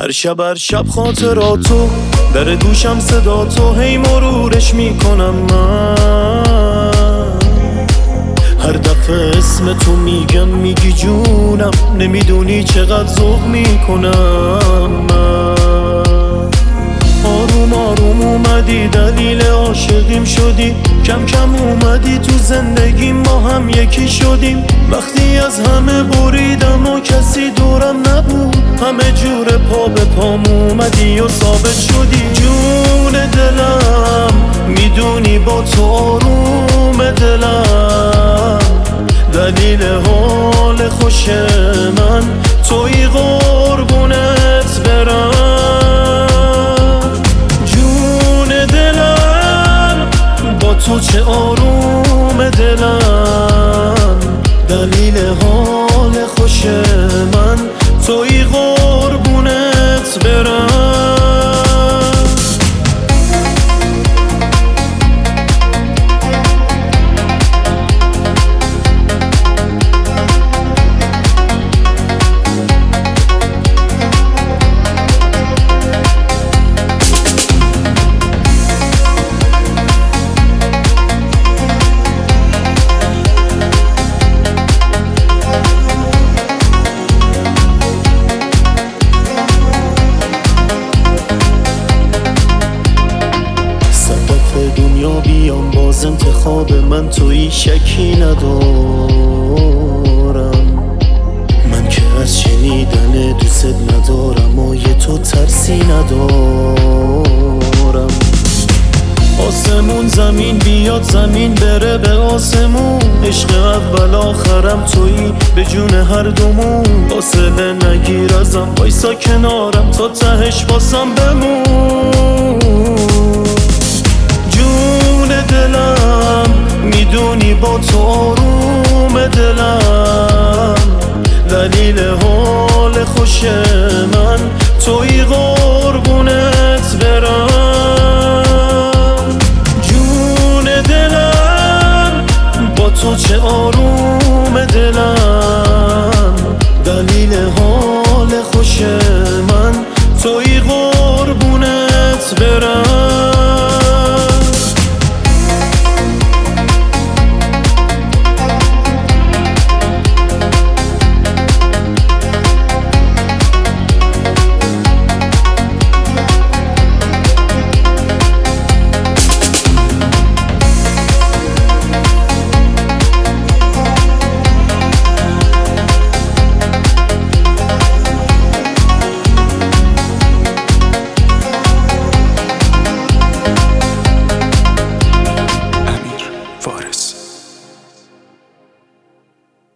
هر شب خاطراتو در گوشم صدا تو هی مرورش میکنم من. هر دفعه اسم تو میگم میگی جونم، نمیدونی چقدر ذوق میکنم من. آروم آروم اومدی دلیل عاشقیم شدی، کم کم اومدی تو زندگیم ما هم یکی شدیم. وقتی از همه بریدم و کسی دورم نبود، همه جور پا به پام اومدی و ثابت شدی. جون دلم میدونی با تو آروم دلم، دلیل حال خوش من توی قربونت برم. جون دلم با تو چه آروم دلم، دلیل حال خوش من توی قربونت برم. بیام باز انتخاب من توی شکی ندارم. من که از شنیدن دوست ندارم و یه تو ترسی ندارم. آسمون زمین بیاد زمین بره به آسمون، عشق اول آخرم تویی به جون هر دومون. فاصله نگیر ازم وایسا کنارم تا تهش واسم بمون. دلم میدونی با تو آروم دلم، دلیل حال خوش من توی قربونت برم. جون دلم با تو چه آروم دلم، دلیل حال خوش من توی قربونت برم.